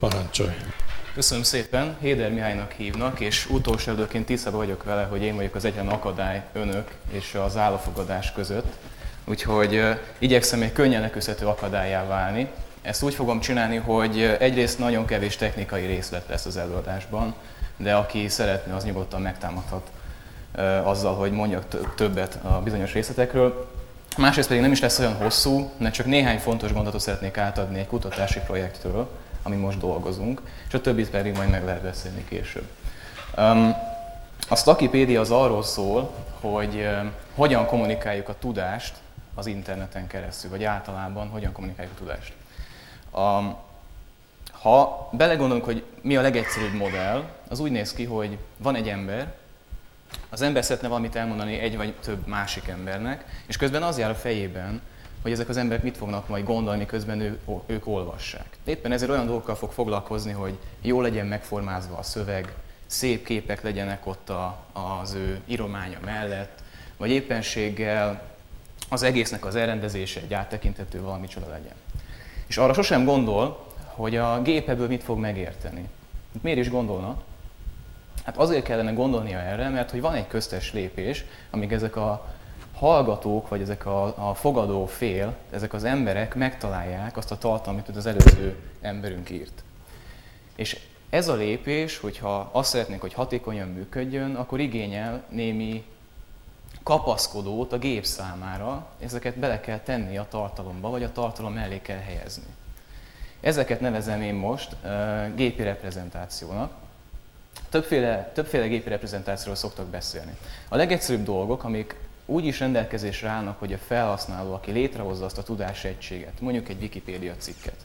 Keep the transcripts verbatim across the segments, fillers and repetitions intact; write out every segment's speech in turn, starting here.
Parancsolj! Köszönöm szépen, Héder Mihálynak hívnak, és utolsó időként tisztában vagyok vele, hogy én vagyok az egyetlen akadály önök és az állafogadás között. Úgyhogy uh, igyekszem egy könnyen leküzdhető akadályá válni. Ezt úgy fogom csinálni, hogy egyrészt nagyon kevés technikai részlet lesz az előadásban, de aki szeretne, az nyugodtan megtámadhat uh, azzal, hogy mondjak többet a bizonyos részletekről. Másrészt pedig nem is lesz olyan hosszú, mert csak néhány fontos gondolatot szeretnék átadni egy kutatási projektről, ami most dolgozunk, és a többit pedig majd meg lehet beszélni később. Um, a Stakipédia az arról szól, hogy uh, hogyan kommunikáljuk a tudást az interneten keresztül, vagy általában hogyan kommunikáljuk a tudást. Um, ha belegondolunk, hogy mi a legegyszerűbb modell, az úgy néz ki, hogy van egy ember, az ember szeretne valamit elmondani egy vagy több másik embernek, és közben az jár a fejében, hogy ezek az emberek mit fognak majd gondolni, miközben ő, ők olvassák. Éppen ezért olyan dolgokkal fog foglalkozni, hogy jól legyen megformázva a szöveg, szép képek legyenek ott a, az ő írománya mellett, vagy éppenséggel az egésznek az elrendezése egy áttekintető valami csoda legyen. És arra sosem gondol, hogy a gép ebből mit fog megérteni. Miért is gondolna? Hát azért kellene gondolnia erre, mert hogy van egy köztes lépés, amíg ezek a hallgatók, vagy ezek a, a fogadó fél, ezek az emberek megtalálják azt a tartalmat, amit az előző emberünk írt. És ez a lépés, hogyha azt szeretnénk, hogy hatékonyan működjön, akkor igényel némi kapaszkodót a gép számára, ezeket bele kell tenni a tartalomba, vagy a tartalom mellé kell helyezni. Ezeket nevezem én most uh, gépi reprezentációnak. Többféle, többféle gépi reprezentációról szoktak beszélni. A legegyszerűbb dolgok, amik úgy is rendelkezésre állnak, hogy a felhasználó, aki létrehozza azt a tudásegységet, mondjuk egy Wikipédia cikket,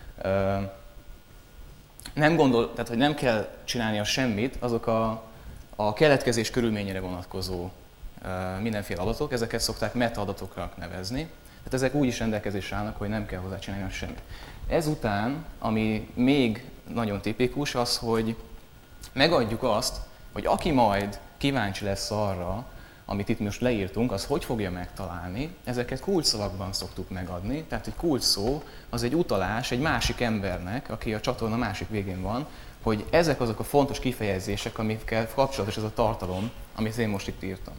nem gondol, tehát hogy nem kell csinálnia semmit, azok a, a keletkezés körülményére vonatkozó mindenféle adatok, ezeket szokták metaadatoknak nevezni, tehát ezek úgy is rendelkezésre állnak, hogy nem kell hozzá csinálni semmit. Ezután, ami még nagyon tipikus, az, hogy megadjuk azt, hogy aki majd kíváncsi lesz arra, amit itt most leírtunk, az hogy fogja megtalálni. Ezeket kulcsszavakban szoktuk megadni, tehát egy kulcsszó az egy utalás egy másik embernek, aki a csatorna másik végén van, hogy ezek azok a fontos kifejezések, amikkel kapcsolatos ez a tartalom, amit én most itt írtam.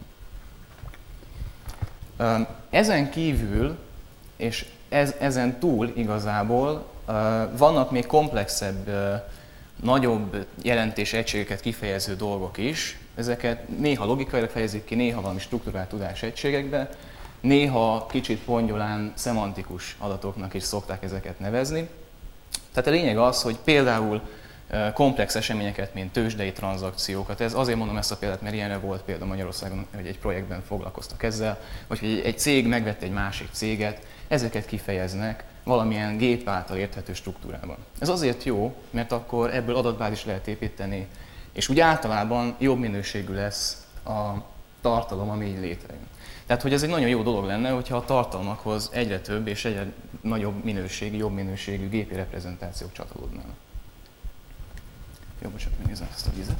Ezen kívül, és ez, ezen túl igazából vannak még komplexebb, nagyobb jelentés egységeket kifejező dolgok is. Ezeket néha logikailag fejezik ki, néha valami struktúrált tudás egységekbe, néha kicsit pongyolán szemantikus adatoknak is szokták ezeket nevezni. Tehát a lényeg az, hogy például komplex eseményeket, mint tőzsdei tranzakciókat, ez azért mondom ezt a példát, mert ilyenre volt példa Magyarországon, hogy egy projektben foglalkoztak ezzel, vagy hogy egy cég megvette egy másik céget, ezeket kifejeznek valamilyen gép által érthető struktúrában. Ez azért jó, mert akkor ebből adatbázis lehet építeni, és úgy általában jobb minőségű lesz a tartalom, ami így létrejön. Tehát, hogy ez egy nagyon jó dolog lenne, hogyha a tartalmakhoz egyre több és egyre nagyobb minőségű, jobb minőségű gépi reprezentációk csatolódnának. Jó, bocsánat, megnézem ezt a vizet.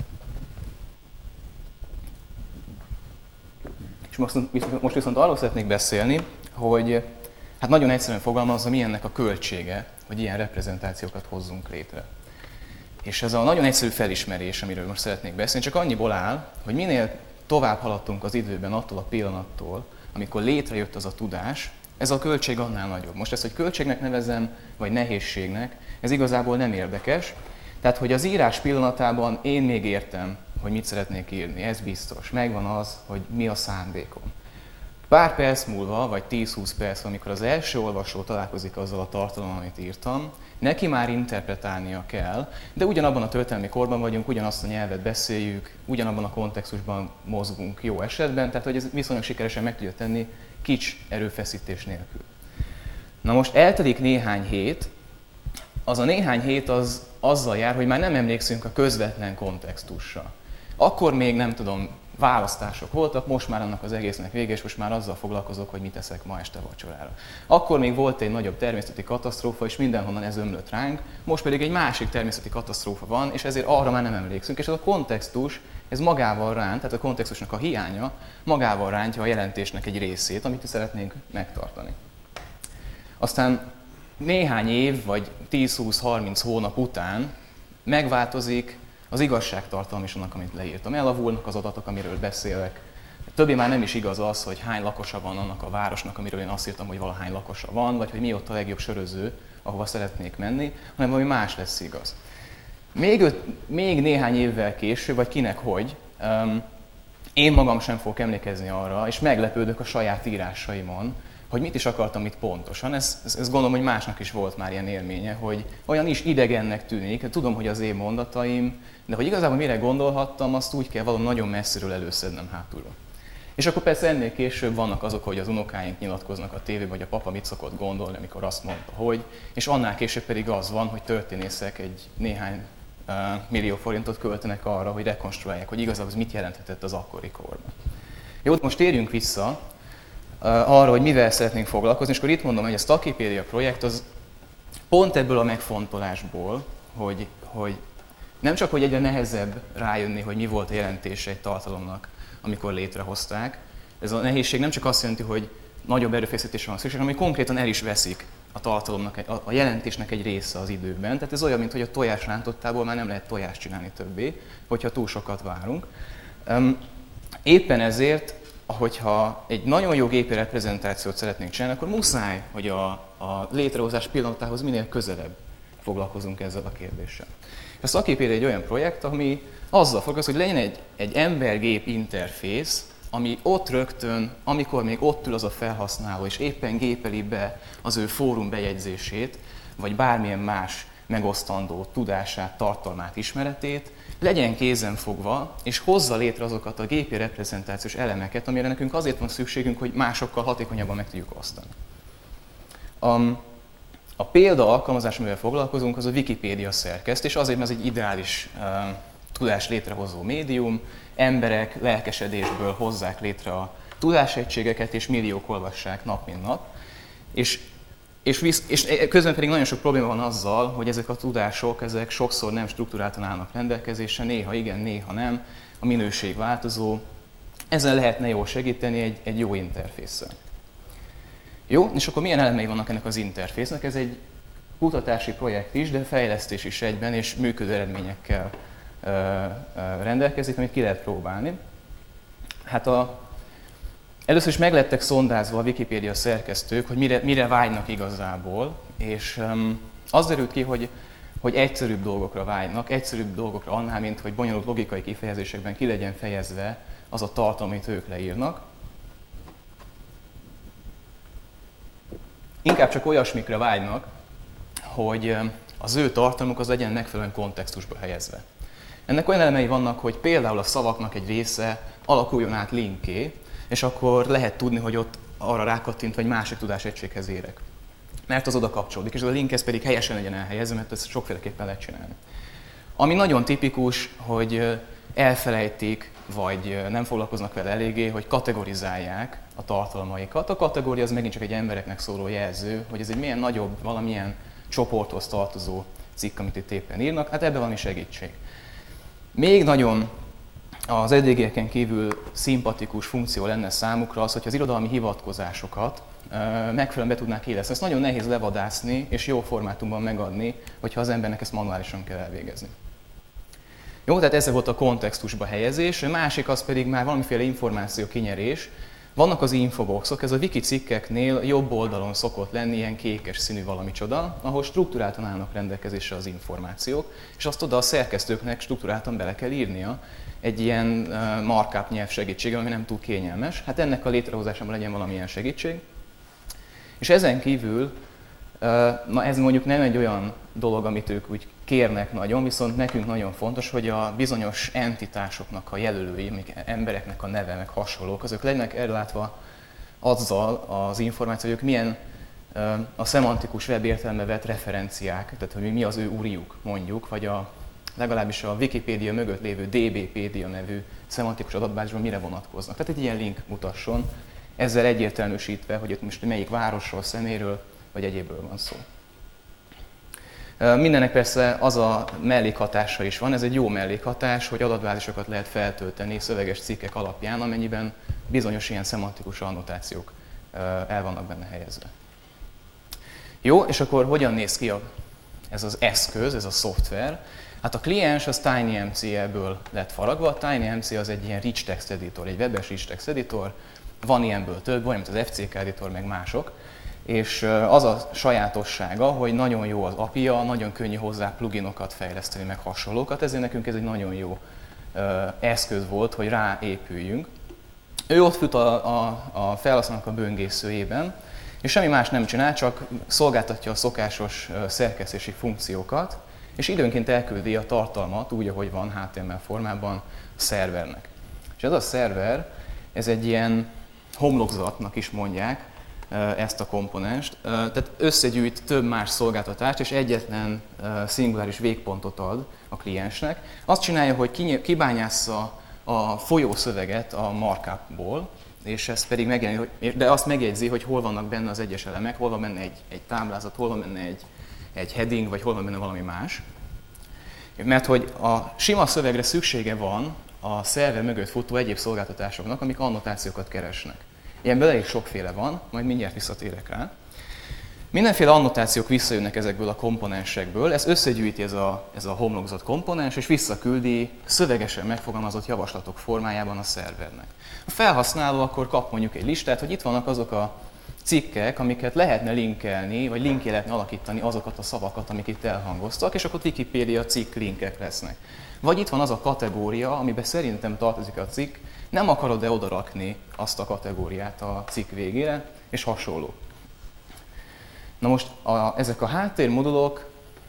És most, most viszont arról szeretnék beszélni, hogy hát nagyon egyszerűen fogalmazva, mi ennek a költsége, hogy ilyen reprezentációkat hozzunk létre. És ez a nagyon egyszerű felismerés, amiről most szeretnék beszélni, csak annyiból áll, hogy minél tovább haladtunk az időben attól a pillanattól, amikor létrejött az a tudás, ez a költség annál nagyobb. Most ezt, hogy költségnek nevezem, vagy nehézségnek, ez igazából nem érdekes. Tehát, hogy az írás pillanatában én még értem, hogy mit szeretnék írni, ez biztos. Megvan az, hogy mi a szándékom. Pár perc múlva, vagy tíz-húsz perc, amikor az első olvasó találkozik azzal a tartalommal, amit írtam, neki már interpretálnia kell, de ugyanabban a történelmi korban vagyunk, ugyanazt a nyelvet beszéljük, ugyanabban a kontextusban mozgunk jó esetben, tehát hogy ez viszonylag sikeresen meg tudja tenni kics erőfeszítés nélkül. Na most eltelik néhány hét, az a néhány hét az azzal jár, hogy már nem emlékszünk a közvetlen kontextusra. Akkor még nem tudom, választások voltak, most már annak az egésznek vége, és most már azzal foglalkozok, hogy mit eszek ma este vacsorára. Akkor még volt egy nagyobb természeti katasztrófa, és mindenhonnan ez ömlött ránk, most pedig egy másik természeti katasztrófa van, és ezért arra már nem emlékszünk. És ez a kontextus, ez magával ránt, tehát a kontextusnak a hiánya magával rántja a jelentésnek egy részét, amit szeretnénk megtartani. Aztán néhány év, vagy tíz-húsz-harminc hónap után megváltozik az igazságtartalom is annak, amit leírtam. Elavulnak az adatok, amiről beszélek. Többé már nem is igaz az, hogy hány lakosa van annak a városnak, amiről én azt írtam, hogy valahány lakosa van, vagy hogy mi ott a legjobb söröző, ahova szeretnék menni, hanem valami más lesz igaz. Még, öt, még néhány évvel később, vagy kinek hogy, um, én magam sem fogok emlékezni arra, és meglepődök a saját írásaimon, hogy mit is akartam itt pontosan. Ez, ez, ez gondolom, hogy másnak is volt már ilyen élménye, hogy olyan is idegennek tűnik, tudom, hogy az én mondataim, de hogy igazából mire gondolhattam, azt úgy kell valami nagyon messziről előszednem hátulról. És akkor persze ennél később vannak azok, hogy az unokáink nyilatkoznak a tévében, vagy a papa mit szokott gondolni, amikor azt mondta, hogy, és annál később pedig az van, hogy történészek egy néhány uh, millió forintot költenek arra, hogy rekonstruálják, hogy igazából ez mit jelenthetett az akkori korban. Jó, most térjünk vissza uh, arra, hogy mivel szeretnénk foglalkozni, és akkor itt mondom, hogy a Stakipédia projekt az pont ebből a megfontolásból, hogy, hogy nem csak, hogy egyre nehezebb rájönni, hogy mi volt a jelentése egy tartalomnak, amikor létrehozták. Ez a nehézség nem csak azt jelenti, hogy nagyobb erőfeszítésre van szükség, hanem hogy konkrétan el is veszik a tartalomnak, a jelentésnek egy része az időben. Tehát ez olyan, mint hogy a tojás rántottából már nem lehet tojást csinálni többé, hogyha túl sokat várunk. Éppen ezért, hogyha egy nagyon jó gépi reprezentációt szeretnénk csinálni, akkor muszáj, hogy a, a létrehozás pillanatához minél közelebb foglalkozunk ezzel a kérdéssel. A Stakipédia egy olyan projekt, ami azzal foglalkozik, hogy legyen egy, egy ember-gép interfész, ami ott rögtön, amikor még ott ül az a felhasználó, és éppen gépeli be az ő fórum bejegyzését, vagy bármilyen más megosztandó tudását, tartalmát, ismeretét, legyen kézen fogva, és hozza létre azokat a gépi reprezentációs elemeket, amire nekünk azért van szükségünk, hogy másokkal hatékonyabban meg tudjuk osztani. Um, A példa alkalmazás, amivel foglalkozunk, az a Wikipédia szerkesztés, azért, mert ez egy ideális uh, tudás létrehozó médium, emberek lelkesedésből hozzák létre a tudásegységeket, és milliók olvassák nap mint nap. És, és, visz, és közben pedig nagyon sok probléma van azzal, hogy ezek a tudások, ezek sokszor nem strukturáltan állnak rendelkezésre, néha igen, néha nem, a minőség változó. Ezen lehetne jól segíteni egy, egy jó interfésszel. Jó, és akkor milyen elemei vannak ennek az interfésznek? Ez egy kutatási projekt is, de fejlesztés is egyben, és működő eredményekkel ö, ö, rendelkezik, amit ki lehet próbálni. Hát a, először is meglettek szondázva a Wikipédia szerkesztők, hogy mire, mire vágynak igazából, és um, az derült ki, hogy, hogy egyszerűbb dolgokra vágynak, egyszerűbb dolgokra annál, mint hogy bonyolult logikai kifejezésekben ki legyen fejezve az a tartalom, amit ők leírnak. Inkább csak olyasmikre vágynak, hogy az ő tartalmuk az legyen megfelelően kontextusba helyezve. Ennek olyan elemei vannak, hogy például a szavaknak egy része alakuljon át linké, és akkor lehet tudni, hogy ott arra rákattintva egy másik tudásegységhez érek. Mert az oda kapcsolódik, és az a linkhez pedig helyesen legyen elhelyezve, mert ezt sokféleképpen lehet csinálni. Ami nagyon tipikus, hogy elfelejtik, vagy nem foglalkoznak vele eléggé, hogy kategorizálják a tartalmaikat. A kategória az megint csak egy embereknek szóló jelző, hogy ez egy milyen nagyobb, valamilyen csoporthoz tartozó cikk, amit itt éppen írnak, hát ebben valami segítség. Még nagyon az eddigieken kívül szimpatikus funkció lenne számukra az, hogy az irodalmi hivatkozásokat megfelelően be tudnák élezni. Ezt nagyon nehéz levadászni és jó formátumban megadni, hogyha az embernek ezt manuálisan kell elvégezni. Jó, tehát ez volt a kontextusba helyezés, a másik az pedig már valamiféle információ kinyerés. Vannak az infoboxok, ez a wiki cikkeknél jobb oldalon szokott lenni ilyen kékes színű valami csoda, ahol struktúráltan állnak rendelkezésre az információk, és azt oda a szerkesztőknek struktúráltan bele kell írnia egy ilyen markup nyelv segítségével, ami nem túl kényelmes. Hát ennek a létrehozásában legyen valamilyen segítség. És ezen kívül, na ez mondjuk nem egy olyan dolog, amit ők úgy kérnek nagyon, viszont nekünk nagyon fontos, hogy a bizonyos entitásoknak a jelölői, amik embereknek a neve, meg hasonlók, azok legyenek ellátva azzal az információ, hogy ők milyen a szemantikus web értelembe vett referenciák, tehát hogy mi az ő úriuk mondjuk, vagy a, legalábbis a Wikipédia mögött lévő dé bé pédia nevű szemantikus adatbázisban mire vonatkoznak. Tehát egy ilyen link mutasson, ezzel egyértelműsítve, hogy ott most melyik városról, szeméről, vagy egyébről van szó. Mindennek persze az a mellékhatása is van, ez egy jó mellékhatás, hogy adatbázisokat lehet feltölteni szöveges cikkek alapján, amennyiben bizonyos ilyen szemantikus annotációk el vannak benne helyezve. Jó, és akkor hogyan néz ki a, ez az eszköz, ez a szoftver? Hát a kliens az TinyMCE-ből lett faragva. A TinyMCE az egy ilyen rich text editor, egy webes rich text editor. Van ilyenből több, olyan, mint az ef cé ká editor, meg mások. És az a sajátossága, hogy nagyon jó az á pé i-ja, nagyon könnyű hozzá pluginokat fejleszteni, meg hasonlókat, ezért nekünk ez egy nagyon jó eszköz volt, hogy ráépüljünk. Ő ott fut a, a, a felhasználónak a böngészőjében, és semmi más nem csinál, csak szolgáltatja a szokásos szerkesztési funkciókat, és időnként elküldi a tartalmat úgy, ahogy van há té em el formában a szervernek. És ez a szerver, ez egy ilyen homlokzatnak is mondják ezt a komponenst, tehát összegyűjt több más szolgáltatást, és egyetlen szinguláris végpontot ad a kliensnek. Azt csinálja, hogy kibányásza a folyószöveget a markupból, és ez pedig megjelenik, de azt megjegyzi, hogy hol vannak benne az egyes elemek, hol van benne egy, egy táblázat, hol van benne egy, egy heading, vagy hol van benne valami más. Mert hogy a sima szövegre szüksége van a szerver mögött futó egyéb szolgáltatásoknak, amik annotációkat keresnek. Ilyenből elég sokféle van, majd mindjárt visszatérek rá. Mindenféle annotációk visszajönnek ezekből a komponensekből, ez összegyűjti ez a, ez a homlokzat komponens, és visszaküldi szövegesen megfogalmazott javaslatok formájában a szervernek. A felhasználó akkor kap mondjuk egy listát, hogy itt vannak azok a cikkek, amiket lehetne linkelni, vagy linké lehetne alakítani azokat a szavakat, amik itt elhangoztak, és akkor Wikipédia cikk linkek lesznek. Vagy itt van az a kategória, amiben szerintem tartozik a cikk, nem akarod-e odarakni azt a kategóriát a cikk végére, és hasonló. Na most a, ezek a háttérmodulok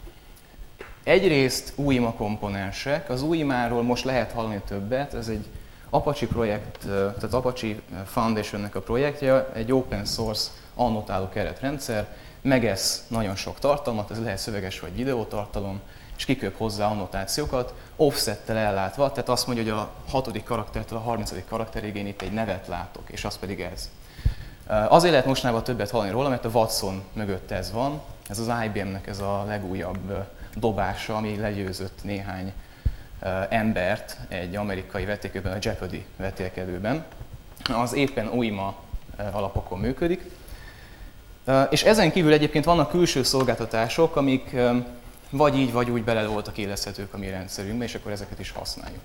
egyrészt u i em á komponensek, az u i em á-ról most lehet hallani többet, ez egy Apache projekt, tehát Apache Foundation-nek a projektje, egy open source annotáló keretrendszer, megesz nagyon sok tartalmat, ez lehet szöveges vagy videótartalom, és kiköp hozzá annotációkat, offsettel ellátva, tehát azt mondja, hogy a hatodik karaktertől a harmincadik karakterig én itt egy nevet látok, és az pedig ez. Azért lehet mostanában többet hallani róla, mert a Watson mögött ez van, ez az i bé em-nek ez a legújabb dobása, ami legyőzött néhány embert egy amerikai vetélkedőben, a Jeopardy vetélkedőben. Az éppen u i em á alapokon működik. És ezen kívül egyébként vannak külső szolgáltatások, amik vagy így, vagy úgy bele voltak éleszthetők a mi rendszerünkbe, és akkor ezeket is használjuk.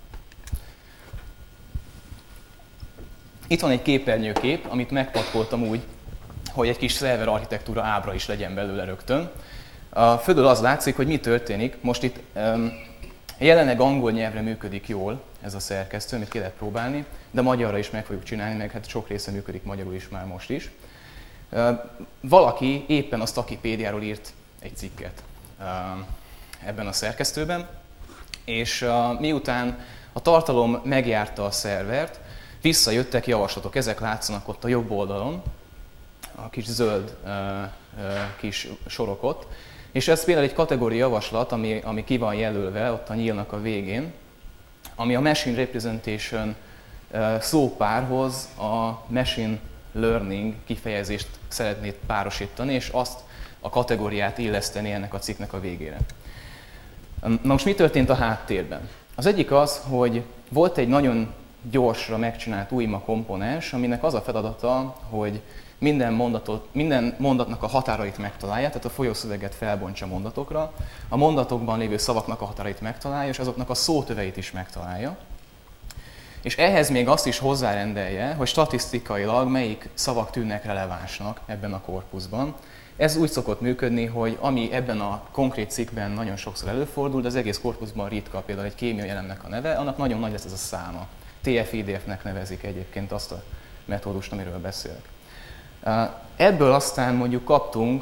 Itt van egy képernyőkép, amit megpakoltam úgy, hogy egy kis szerver architektúra ábra is legyen belőle rögtön. A fölül az látszik, hogy mi történik. Most itt um, jelenleg angol nyelvre működik jól ez a szerkesztő, amit ki lehet próbálni, de magyarra is meg fogjuk csinálni, meg hát sok része működik magyarul is már most is. Uh, valaki éppen a Stakipédiáról írt egy cikket uh, ebben a szerkesztőben, és uh, miután a tartalom megjárta a szervert, visszajöttek javaslatok, ezek látszanak ott a jobb oldalon, a kis zöld uh, uh, kis sorok ott, és ez például egy kategória javaslat, ami, ami ki van jelölve ott a nyílnak a végén, ami a Machine Representation uh, szópárhoz a Machine Learning kifejezést szeretné párosítani, és azt a kategóriát illeszteni ennek a cikknek a végére. Na most mi történt a háttérben? Az egyik az, hogy volt egy nagyon gyorsra megcsinált u i em á komponens, aminek az a feladata, hogy minden, mondatot, minden mondatnak a határait megtalálja, tehát a folyószöveget felbontsa mondatokra, a mondatokban lévő szavaknak a határait megtalálja, és azoknak a szótöveit is megtalálja. És ehhez még azt is hozzárendelje, hogy statisztikailag melyik szavak tűnnek relevánsnak ebben a korpuszban. Ez úgy szokott működni, hogy ami ebben a konkrét cikkben nagyon sokszor előfordul, de az egész korpuszban ritka, például egy kémiai elemnek a neve, annak nagyon nagy lesz ez a száma. té ef i dé ef-nek nevezik egyébként azt a metódust, amiről beszélek. Ebből aztán mondjuk kaptunk,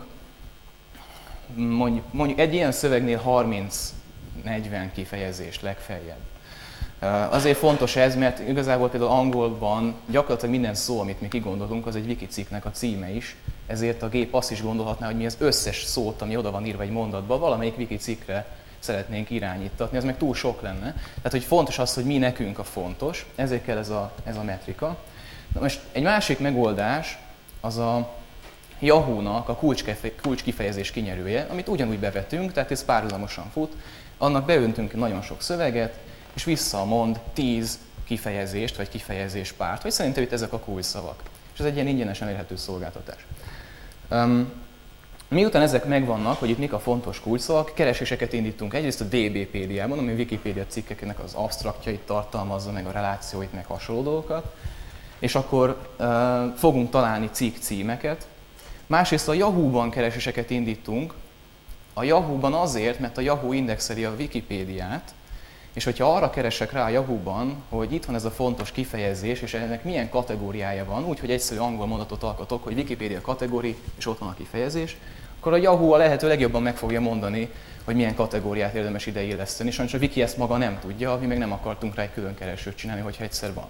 mondjuk, mondjuk egy ilyen szövegnél harminc-negyven kifejezést legfeljebb. Azért fontos ez, mert igazából például angolban gyakorlatilag minden szó, amit mi kigondolunk, az egy wiki cikknek a címe is, ezért a gép azt is gondolhatná, hogy mi az összes szót, ami oda van írva egy mondatba, valamelyik wiki cikkre szeretnénk irányítatni, az meg túl sok lenne. Tehát, hogy fontos az, hogy mi nekünk a fontos, ezért kell ez a, ez a metrika. Na most egy másik megoldás az a Yahoo-nak a kulcskifejezés kinyerője, amit ugyanúgy bevetünk, tehát ez párhuzamosan fut, annak beöntünk nagyon sok szöveget, és visszamond tíz kifejezést, vagy kifejezéspárt, hogy szerintem itt ezek a kulcsszavak. És ez egy ilyen ingyenesen elérhető szolgáltatás. Um, Miután ezek megvannak, hogy itt mik a fontos kulcsszavak, kereséseket indítunk egyrészt a DBpedia-ban, ami a Wikipédia cikkeknek az absztraktjait tartalmazza, meg a relációit, meg hasonló dolgokat, és akkor uh, fogunk találni cikk címeket. Másrészt a Yahoo-ban kereséseket indítunk, a Yahoo-ban azért, mert a Yahoo indexeli a Wikipédiát, és hogyha arra keresek rá a Yahoo-ban, hogy itt van ez a fontos kifejezés, és ennek milyen kategóriája van, úgyhogy egyszerű angol mondatot alkotok, hogy Wikipedia kategóri, és ott van a kifejezés, akkor a Yahoo a lehető legjobban meg fogja mondani, hogy milyen kategóriát érdemes ide illeszteni. Sajnos a Wiki ezt maga nem tudja, mi meg nem akartunk rá egy külön keresőt csinálni, hogyha egyszer van.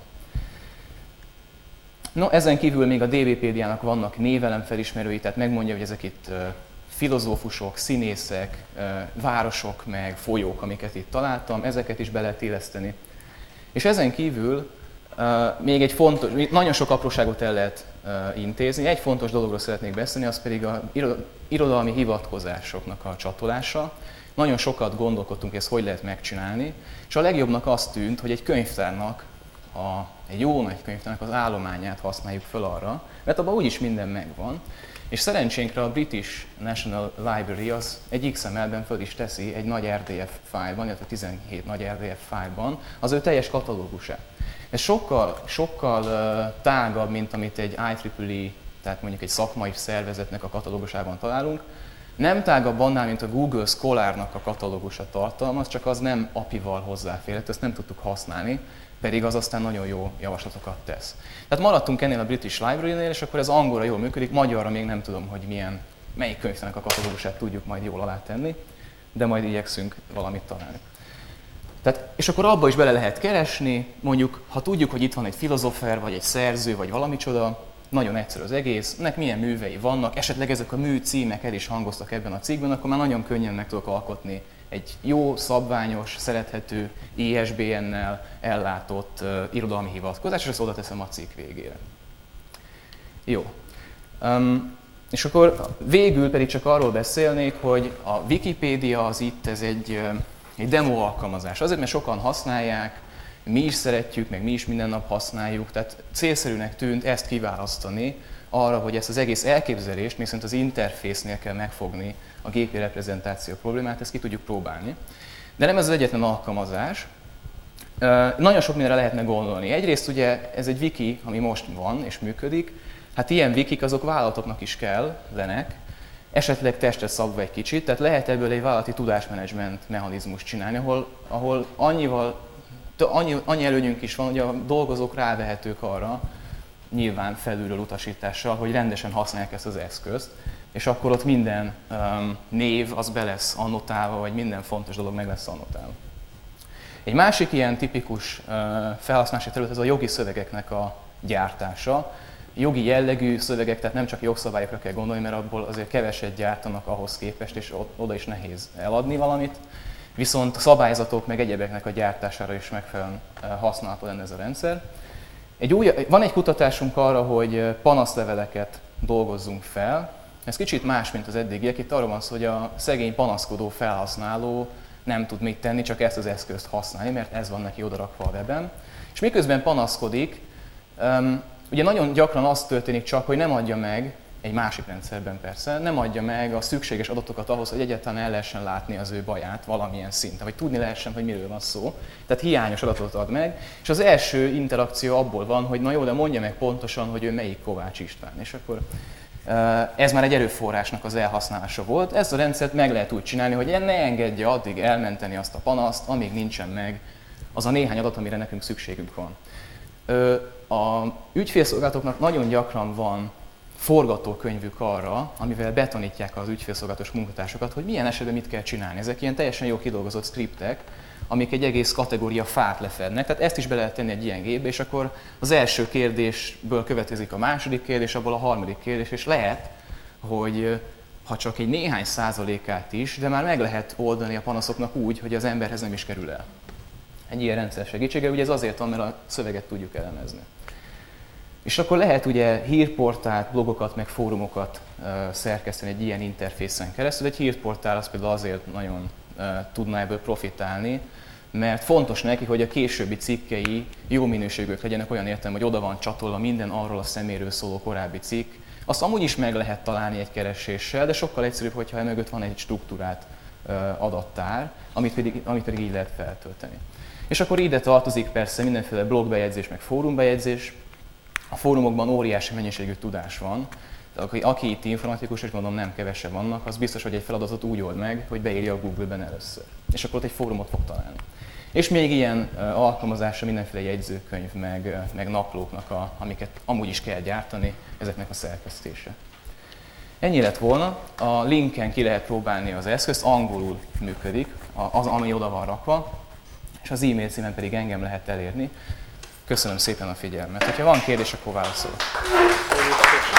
No, ezen kívül még a DBpedia-nak vannak névelem felismerői, tehát megmondja, hogy ezek itt filozófusok, színészek, városok, meg folyók, amiket itt találtam, ezeket is be lehet illeszteni. És ezen kívül még egy fontos, nagyon sok apróságot el lehet intézni. Egy fontos dologról szeretnék beszélni, az pedig a irodalmi hivatkozásoknak a csatolása. Nagyon sokat gondolkodtunk, ezt hogy lehet megcsinálni, és a legjobbnak azt tűnt, hogy egy könyvtárnak, a, egy jó nagy könyvtárnak az állományát használjuk fel arra, mert abban úgyis minden megvan. És szerencsénkre a British National Library az egy iksz em el-ben föl is teszi egy nagy er dé ef fájlban, illetve tizenhét nagy er dé ef fájlban az ő teljes katalógusát. Ez sokkal, sokkal uh, tágabb, mint amit egy i triple e, tehát mondjuk egy szakmai szervezetnek a katalógusában találunk. Nem tágabb annál, mint a Google Scholarnak a katalógusa tartalmaz, csak az nem á pé i-val hozzáférhető, ezt nem tudtuk használni, pedig az aztán nagyon jó javaslatokat tesz. Tehát maradtunk ennél a British Library-nél, és akkor ez angolra jól működik, magyarra még nem tudom, hogy milyen, melyik könyvnek a katalógusát tudjuk majd jól alátenni, de majd igyekszünk valamit találni. Tehát, és akkor abba is bele lehet keresni, mondjuk, ha tudjuk, hogy itt van egy filozófer, vagy egy szerző, vagy valamicsoda, nagyon egyszerű az egész, nek milyen művei vannak, esetleg ezek a mű címek el is hangoztak ebben a cikkben, akkor már nagyon könnyen meg tudok alkotni egy jó, szabványos, szerethető, i es bé en-nel ellátott uh, irodalmi hivatkozás, és ezt oda teszem a cikk végére. Jó. Um, és akkor végül pedig csak arról beszélnék, hogy a Wikipédia az itt, ez egy, uh, egy demo alkalmazás. Azért, mert sokan használják, mi is szeretjük, meg mi is minden nap használjuk, tehát célszerűnek tűnt ezt kiválasztani arra, hogy ezt az egész elképzelést, még szerint az interfésznél kell megfogni a gépi reprezentáció problémát, ezt ki tudjuk próbálni. De nem ez az egyetlen alkalmazás. Nagyon sok mindenre lehetne gondolni. Egyrészt ugye ez egy wiki, ami most van és működik. Hát ilyen wikik azok vállalatoknak is kellenek, esetleg testre szabva egy kicsit, tehát lehet ebből egy vállalati tudásmenedzsment mechanizmust csinálni, ahol, ahol annyival, annyi, annyi előnyünk is van, hogy a dolgozók rávehetők arra, nyilván felülről utasítással, hogy rendesen használják ezt az eszközt, és akkor ott minden um, név az be lesz annotálva, vagy minden fontos dolog meg lesz annotálva. Egy másik ilyen tipikus uh, felhasználási terület az a jogi szövegeknek a gyártása. Jogi jellegű szövegek, tehát nem csak jogszabályokra kell gondolni, mert abból azért keveset gyártanak ahhoz képest, és oda is nehéz eladni valamit. Viszont a szabályzatok meg egyebeknek a gyártására is megfelelően uh, használható lenne ez a rendszer. Egy új, van egy kutatásunk arra, hogy panaszleveleket dolgozzunk fel. Ez kicsit más, mint az eddigiek. Itt arról van szó, hogy a szegény panaszkodó felhasználó nem tud mit tenni, csak ezt az eszközt használni, mert ez van neki odarakva a weben. És miközben panaszkodik, ugye nagyon gyakran az történik csak, hogy nem adja meg, egy másik rendszerben persze, nem adja meg a szükséges adatokat ahhoz, hogy egyáltalán el lehessen látni az ő baját valamilyen szinten, vagy tudni lehessen, hogy miről van szó. Tehát hiányos adatot ad meg, és az első interakció abból van, hogy na jó, de mondja meg pontosan, hogy ő melyik Kovács István. És akkor ez már egy erőforrásnak az elhasználása volt. Ezt a rendszert meg lehet úgy csinálni, hogy ne engedje addig elmenteni azt a panaszt, amíg nincsen meg az a néhány adat, amire nekünk szükségünk van. A ügyfélszolgálatoknak nagyon gyakran van forgatókönyvük arra, amivel betanítják az ügyfélszolgálatos munkatársakat, hogy milyen esetben mit kell csinálni. Ezek ilyen teljesen jó kidolgozott skriptek, amik egy egész kategória fát lefednek. Tehát ezt is be lehet tenni egy ilyen gépbe, és akkor az első kérdésből következik a második kérdés, abból a harmadik kérdés, és lehet, hogy ha csak egy néhány százalékát is, de már meg lehet oldani a panaszoknak úgy, hogy az emberhez nem is kerül el. Egy ilyen rendszer segítsége, ugye ez azért van, mert a szöveget tudjuk elemezni. És akkor lehet ugye hírportált, blogokat, meg fórumokat uh, szerkeszteni egy ilyen interfészen keresztül. Egy hírportál az például azért nagyon uh, tudna ebből profitálni, mert fontos neki, hogy a későbbi cikkei jó minőségűek legyenek, olyan értem, hogy oda van csatolva minden arról a szeméről szóló korábbi cikk, Azt amúgy is meg lehet találni egy kereséssel, de sokkal egyszerűbb, hogyha emögött van egy struktúrát adattár, amit pedig, amit pedig így lehet feltölteni. És akkor ide tartozik persze mindenféle blogbejegyzés, meg fórumbejegyzés. A fórumokban óriási mennyiségű tudás van. Aki, aki itt informatikus, és gondolom nem kevesebb vannak, az biztos, hogy egy feladatot úgy old meg, hogy beírja a Google-ben először. És akkor ott egy fórumot fog találni. És még ilyen alkalmazása mindenféle jegyzőkönyv, meg, meg naplóknak, a, amiket amúgy is kell gyártani, ezeknek a szerkesztése. Ennyi lett volna. A linken ki lehet próbálni az eszközt, angolul működik, az, ami oda van rakva, és az e-mail címen pedig engem lehet elérni. Köszönöm szépen a figyelmet. Ha van kérdés, akkor válaszolok.